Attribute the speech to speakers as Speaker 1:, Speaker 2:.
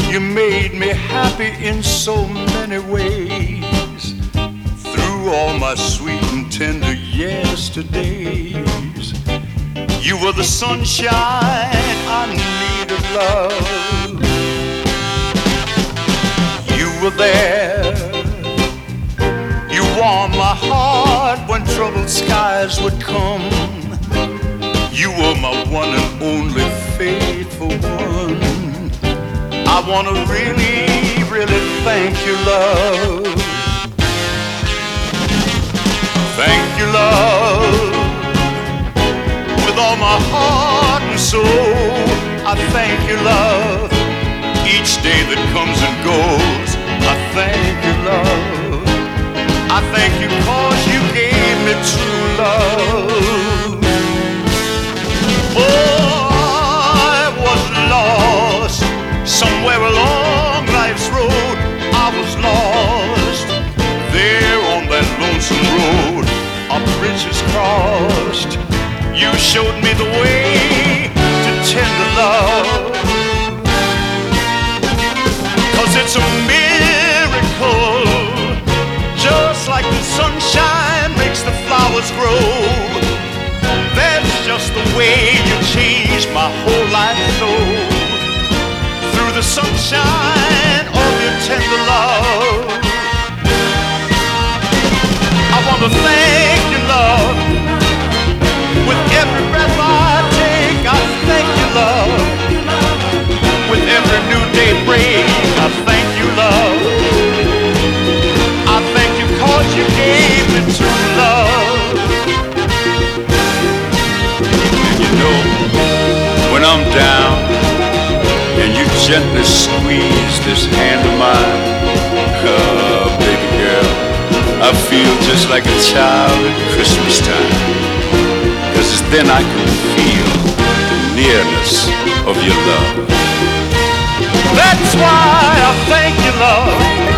Speaker 1: You made me happy in so many ways. Through all my sweet and tender yesterdays, you were the sunshine I needed, love. You were there. You warmed my heart when troubled skies would come. You were my one and only faithful one. I wanna really, really thank you, love. Thank you, love. With all my heart and soul, I thank you, love. Each day that comes and goes, I thank you, love. I thank you 'cause you gave me true love. Oh, I was lost somewhere along life's road. I was lost there on that lonesome road. Our bridges crossed. You showed me the way to tender love. 'Cause it's a miracle, just like the sunshine makes the flowers grow. That's just the way you changed my whole life so. Through the sunshine of your tender love, I want to thank you, love. With every breath I take, I thank you, love. With every new day break, I thank you, love. I thank you 'cause you gave me true love. And you know, when I'm down and you gently squeeze this hand of mine, baby girl, I feel just like a child at Christmas time. 'Cause it's then I can feel the nearness of your love. That's why I thank you, love.